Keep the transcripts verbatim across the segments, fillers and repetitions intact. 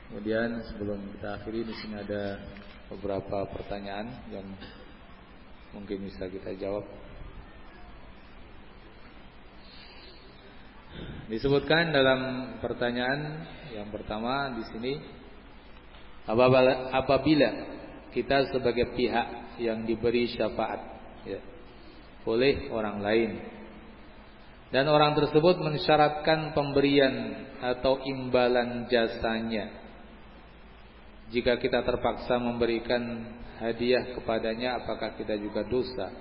Kemudian sebelum kita akhiri, di sini ada beberapa pertanyaan yang mungkin bisa kita jawab. Disebutkan dalam pertanyaan yang pertama di sini, apabila kita sebagai pihak yang diberi syafaat ya, oleh orang lain, dan orang tersebut mensyaratkan pemberian atau imbalan jasanya, jika kita terpaksa memberikan hadiah kepadanya, apakah kita juga dosa?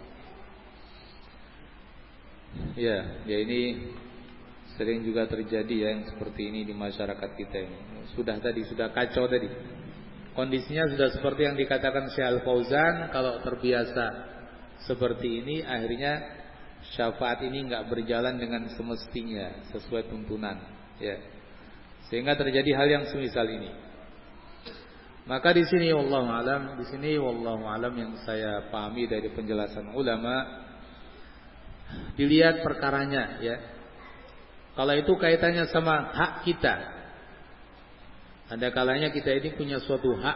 Ya, ya ini sering juga terjadi ya yang seperti ini di masyarakat kita ini. Sudah tadi sudah kacau tadi. Kondisinya sudah seperti yang dikatakan Syekh Al-Fauzan, kalau terbiasa seperti ini akhirnya syafaat ini enggak berjalan dengan semestinya sesuai tuntunan, ya. Sehingga terjadi hal yang semisal ini. Maka di sini wallahu alam, di sini wallahu alam yang saya pahami dari penjelasan ulama, dilihat perkaranya ya. Kalau itu kaitannya sama hak kita, ada kalanya kita ini punya suatu hak,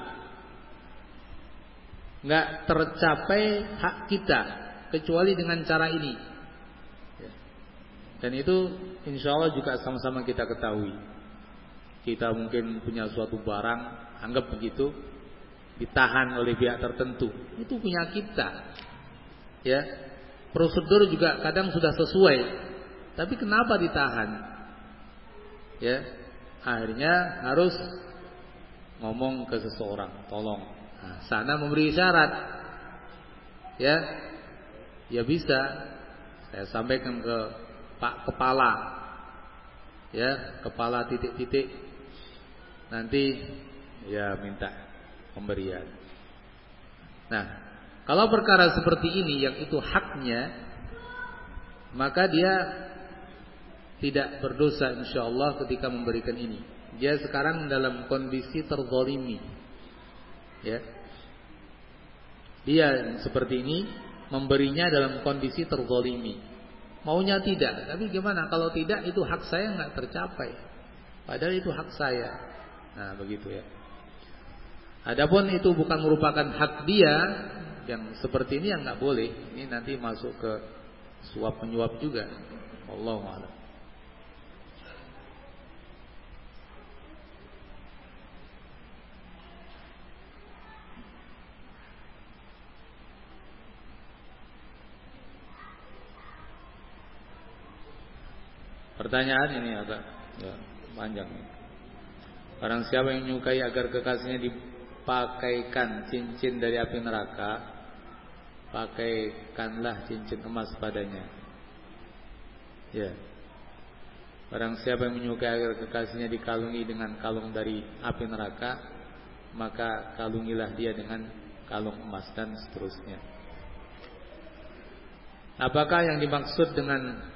nggak tercapai hak kita kecuali dengan cara ini. Dan itu insya Allah juga sama-sama kita ketahui. Kita mungkin punya suatu barang, anggap begitu, ditahan oleh pihak tertentu, itu punya kita. Ya, prosedur juga kadang sudah sesuai. Tapi kenapa ditahan? Ya, akhirnya harus ngomong ke seseorang, tolong. Nah, sana memberi syarat. Ya, ya bisa. Saya sampaikan ke Pak Kepala. Ya, kepala titik-titik. Nanti ya minta pemberian. Nah, kalau perkara seperti ini yang itu haknya, maka dia tidak berdosa insyaallah ketika memberikan ini. Dia sekarang dalam kondisi terzalimi. Ya. Dia seperti ini memberinya dalam kondisi terzalimi. Maunya tidak, tapi gimana kalau tidak, itu hak saya enggak tercapai. Padahal itu hak saya. Nah, begitu ya. Adapun itu bukan merupakan hak dia, yang seperti ini yang enggak boleh. Ini nanti masuk ke suap menyuap juga. Wallahu a'lam. Pertanyaan ini agak ya, panjang. Barang siapa yang menyukai agar kekasihnya dipakaikan cincin dari api neraka, pakaikanlah cincin emas padanya. Ya. Barang siapa yang menyukai agar kekasihnya dikalungi dengan kalung dari api neraka, maka kalungilah dia dengan kalung emas, dan seterusnya. Apakah yang dimaksud dengan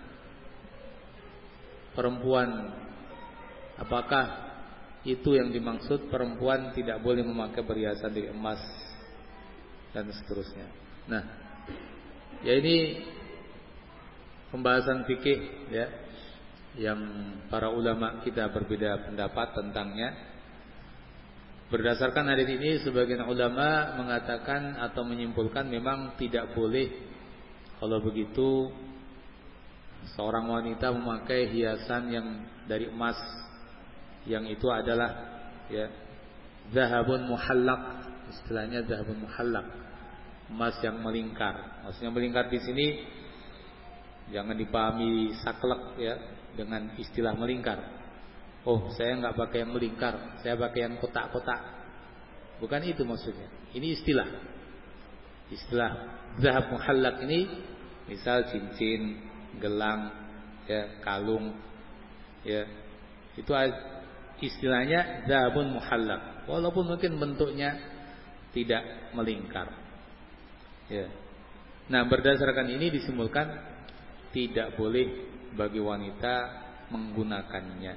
perempuan, apakah itu yang dimaksud perempuan tidak boleh memakai perhiasan dari emas dan seterusnya? Nah, ya ini pembahasan fikih ya, yang para ulama kita berbeda pendapat tentangnya. Berdasarkan hadis ini, sebagian ulama mengatakan atau menyimpulkan memang tidak boleh kalau begitu seorang wanita memakai hiasan yang dari emas, yang itu adalah ya zahabun muhallaq, istilahnya zahabun muhallaq, emas yang melingkar. Maksudnya melingkar di sini jangan dipahami saklek ya dengan istilah melingkar. Oh, saya enggak pakai yang melingkar, saya pakai yang kotak-kotak. Bukan itu maksudnya. Ini istilah. Istilah zahab muhallaq ini misal cincin, gelang, ya, kalung, ya, itu istilahnya zahabun muhallaq. Walaupun mungkin bentuknya tidak melingkar. Ya. Nah, berdasarkan ini disimpulkan tidak boleh bagi wanita menggunakannya.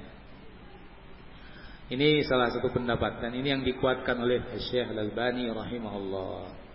Ini salah satu pendapat, dan ini yang dikuatkan oleh Syekh Al-Albani rahimahullah.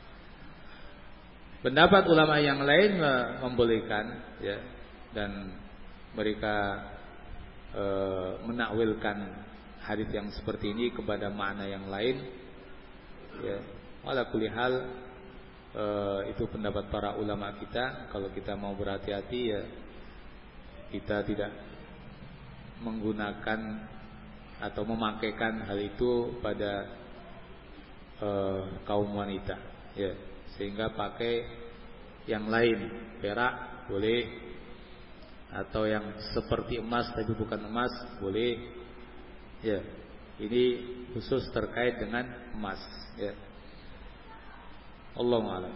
Pendapat ulama yang lain membolehkan ya, dan mereka e, menakwilkan hadis yang seperti ini kepada makna yang lain. Ya, wala kulli hal e, itu pendapat para ulama kita. Kalau kita mau berhati-hati ya kita tidak menggunakan atau memakaikan hal itu pada e, kaum wanita. Ya, sehingga pakai yang lain, perak boleh, atau yang seperti emas tapi bukan emas boleh. Ya, ini khusus terkait dengan emas. Ya, Allahu a'lam.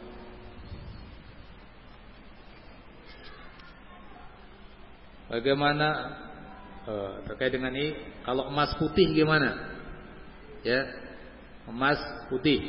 Bagaimana uh, terkait dengan ini? Kalau emas putih gimana? Ya, emas putih.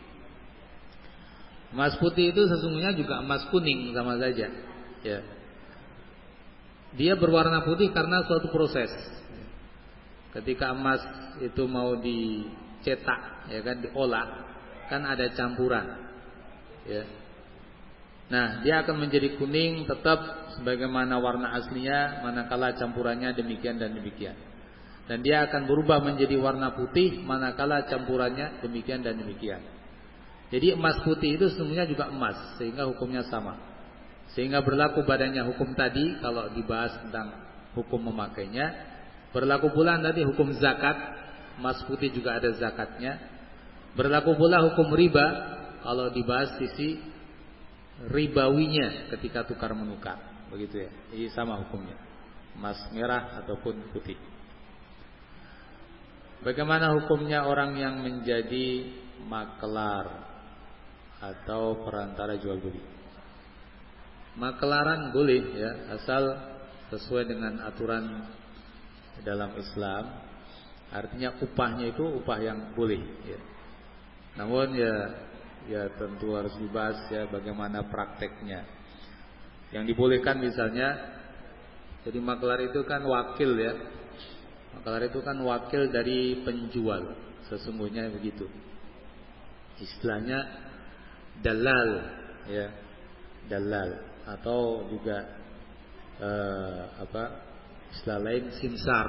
Emas putih itu sesungguhnya juga emas kuning sama saja. Ya, dia berwarna putih karena suatu proses. Ketika emas itu mau dicetak, ya kan, diolah, kan ada campuran. Ya. Nah, dia akan menjadi kuning tetap sebagaimana warna aslinya, manakala campurannya demikian dan demikian. Dan dia akan berubah menjadi warna putih manakala campurannya demikian dan demikian. Jadi emas putih itu sesungguhnya juga emas, sehingga hukumnya sama. Sehingga berlaku badannya hukum tadi kalau dibahas tentang hukum memakainya. Berlaku pula tadi hukum zakat, emas putih juga ada zakatnya. Berlaku pula hukum riba kalau dibahas sisi ribawinya ketika tukar menukar, begitu ya. Jadi sama hukumnya, emas merah ataupun putih. Bagaimana hukumnya orang yang menjadi makelar atau perantara jual beli? Makelaran boleh ya, asal sesuai dengan aturan dalam Islam. Artinya upahnya itu upah yang boleh ya. Namun ya ya tentu harus dibahas ya bagaimana prakteknya. Yang dibolehkan misalnya, jadi makelar itu kan wakil ya. Makelar itu kan wakil dari penjual, sesungguhnya begitu. Istilahnya dalal ya, dalal atau juga eh, apa? Istilah lain simsar.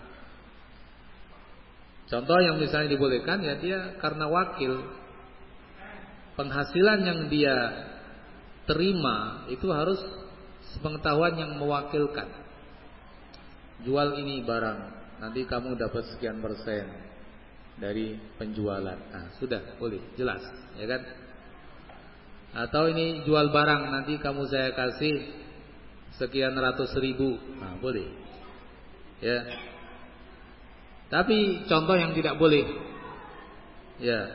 Contoh yang misalnya dibolehkan ya dia karena wakil, penghasilan yang dia terima itu harus sepengetahuan yang mewakilkan. Jual ini barang, nanti kamu dapat sekian persen dari penjualan. Nah, sudah boleh, jelas, ya kan? Atau ini jual barang, nanti kamu saya kasih sekian ratus ribu. Nah, boleh. Ya. Tapi contoh yang tidak boleh. Ya.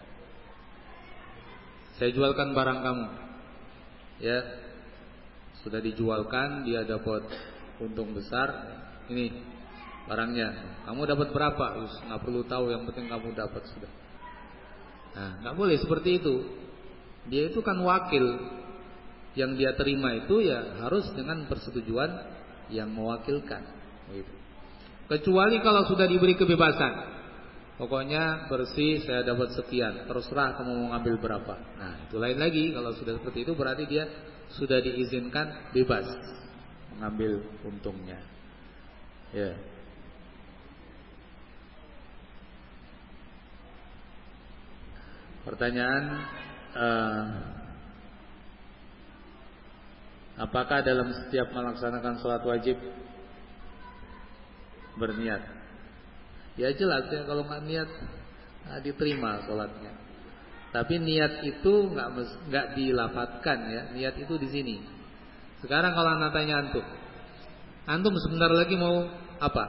Saya jualkan barang kamu. Ya. Sudah dijualkan, dia dapat untung besar. Ini barangnya. Kamu dapat berapa? Enggak perlu tahu, yang penting kamu dapat sudah. Nah, enggak boleh seperti itu. Dia itu kan wakil. Yang dia terima itu ya harus dengan persetujuan yang mewakilkan. Gitu. Kecuali kalau sudah diberi kebebasan, pokoknya bersih saya dapat sekian, terserah kamu mau ngambil berapa. Nah itu lain lagi. Kalau sudah seperti itu berarti dia sudah diizinkan bebas mengambil untungnya. Ya. Pertanyaan, uh, apakah dalam setiap melaksanakan sholat wajib berniat? Ya jelas ya, kalau nggak niat nah, diterima sholatnya. Tapi niat itu nggak nggak dilapatkan ya. Niat itu di sini. Sekarang kalau anak tanya antum, antum sebentar lagi mau apa?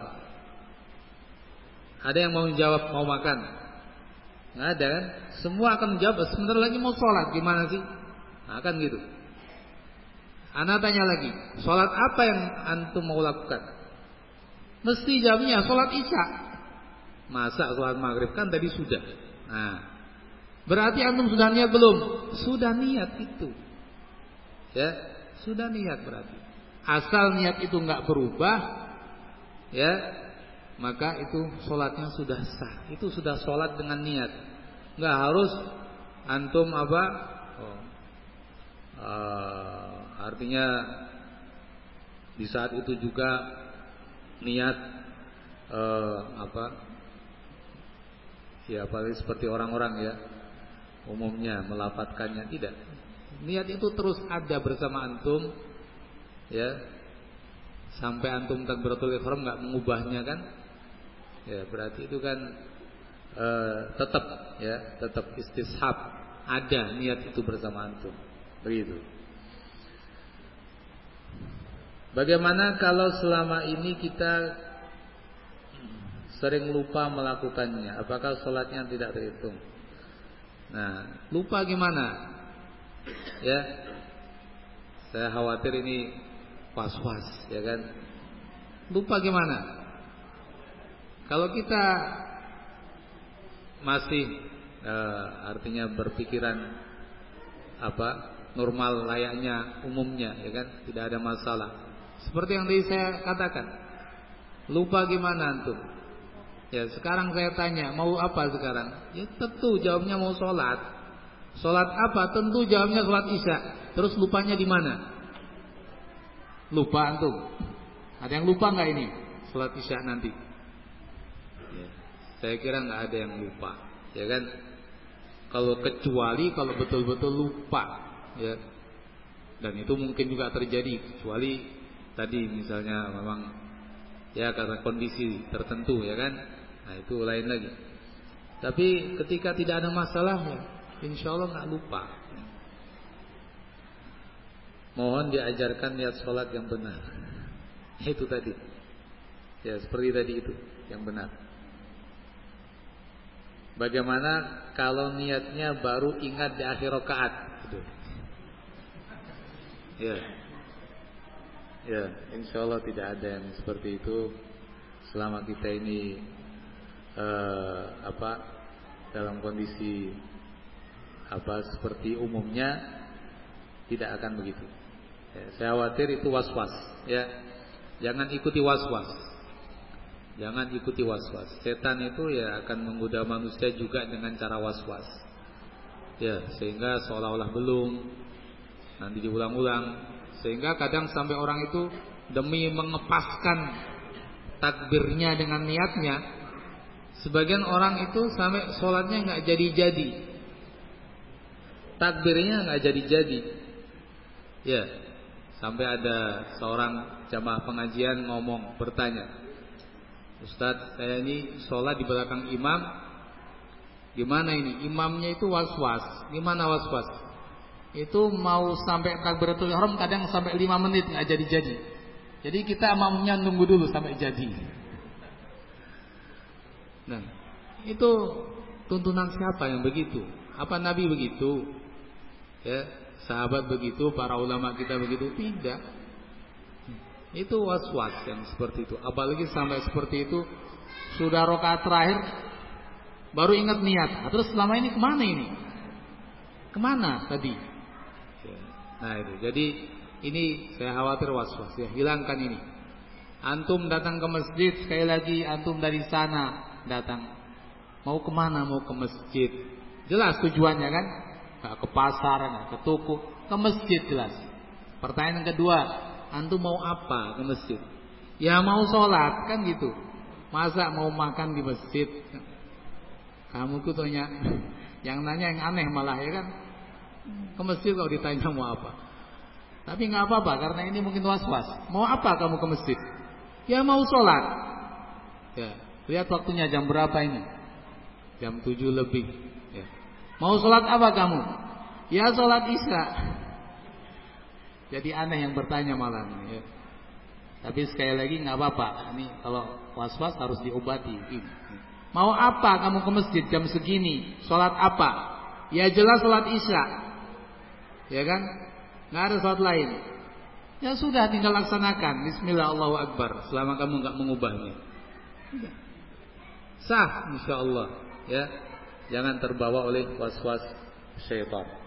Ada yang mau jawab mau makan? Nggak ada kan? Semua akan menjawab sebentar lagi mau sholat. Gimana sih? Nah, kan gitu. Anak tanya lagi, sholat apa yang antum mau lakukan? Mesti jawabnya sholat isya. Masa sholat maghrib, kan tadi sudah. Nah, berarti antum sudah niat belum? Sudah niat itu. Ya, sudah niat berarti. Asal niat itu nggak berubah, ya, maka itu sholatnya sudah sah. Itu sudah sholat dengan niat. Nggak harus antum apa? Oh, uh, artinya di saat itu juga niat uh, apa? Ya apalagi seperti orang-orang ya umumnya melafadzkannya, tidak. Niat itu terus ada bersama antum ya. Sampai antum takbiratul ihram enggak mengubahnya kan? Ya, berarti itu kan e, tetap ya, tetap istishab, ada niat itu bersama antum. Begitu. Bagaimana kalau selama ini kita sering lupa melakukannya? Apakah sholatnya tidak terhitung? Nah, lupa gimana? Ya, saya khawatir ini was-was, ya kan? Lupa gimana? Kalau kita masih e, artinya berpikiran apa normal layaknya umumnya, ya kan? Tidak ada masalah. Seperti yang tadi saya katakan, lupa gimana antum? Ya sekarang saya tanya, mau apa sekarang? Ya tentu jawabnya mau sholat. Sholat apa? Tentu jawabnya sholat isya. Terus lupanya di mana? Lupa antum? Ada yang lupa nggak ini? Sholat isya nanti? Ya, saya kira nggak ada yang lupa, ya kan? Kalau kecuali kalau betul-betul lupa, ya. Dan itu mungkin juga terjadi kecuali tadi misalnya memang ya karena kondisi tertentu, ya kan? Nah itu lain lagi. Tapi ketika tidak ada masalah, ya, insya Allah nggak lupa. Mohon diajarkan niat sholat yang benar. Itu tadi. Ya seperti tadi itu yang benar. Bagaimana kalau niatnya baru ingat di akhir rakaat? Ya, ya, insya Allah tidak ada yang seperti itu. Selama kita ini Eh, apa dalam kondisi apa seperti umumnya tidak akan begitu. Ya, saya khawatir itu was-was. Ya, jangan ikuti was-was. Jangan ikuti was-was. Setan itu ya akan menggoda manusia juga dengan cara was-was. Ya, sehingga seolah-olah belum, nanti diulang-ulang, sehingga kadang sampai orang itu demi mengepaskan takbirnya dengan niatnya. Sebagian orang itu sampai sholatnya nggak jadi-jadi, takbirnya nggak jadi-jadi. Ya, sampai ada seorang jamaah pengajian ngomong, bertanya, Ustadz, saya ini sholat di belakang imam, gimana ini? Imamnya itu was-was. Gimana was-was? Itu mau sampai takbiratul ihram kadang sampai lima menit nggak jadi-jadi. Jadi kita makmumnya nunggu dulu sampai jadi. Nah, itu tuntunan siapa yang begitu? Apa Nabi begitu? Ya, sahabat begitu, para ulama kita begitu? Tidak. Itu was-was yang seperti itu. Apalagi sampai seperti itu sudah rakaat terakhir baru ingat niat. Terus selama ini kemana ini? Kemana tadi? Nah itu. Jadi ini saya khawatir was-was ya. Hilangkan ini. Antum datang ke masjid, sekali lagi antum dari sana datang, mau kemana? Mau ke masjid. Jelas tujuannya kan? Gak ke pasar, gak ke toko, ke masjid jelas. Pertanyaan yang kedua, antum mau apa ke masjid? Ya mau sholat kan gitu. Masa mau makan di masjid? Kamu tuh tanya, yang nanya yang aneh malah ya kan? Ke masjid kalau ditanya mau apa? Tapi gak apa-apa karena ini mungkin was-was. Mau apa kamu ke masjid? Ya mau sholat. Ya. Lihat waktunya jam berapa ini? Jam tujuh lebih ya. Mau sholat apa kamu? Ya sholat isya. Jadi aneh yang bertanya malam ya. Tapi sekali lagi gak apa-apa. Ini kalau was-was harus diobati. Mau apa kamu ke masjid jam segini? Sholat apa? Ya jelas sholat isya. Ya kan? Gak ada sholat lain. Ya sudah tinggal laksanakan. Bismillah Allahu Akbar. Selama kamu gak mengubahnya. Sah insyaallah ya. Jangan terbawa oleh was-was syaitan.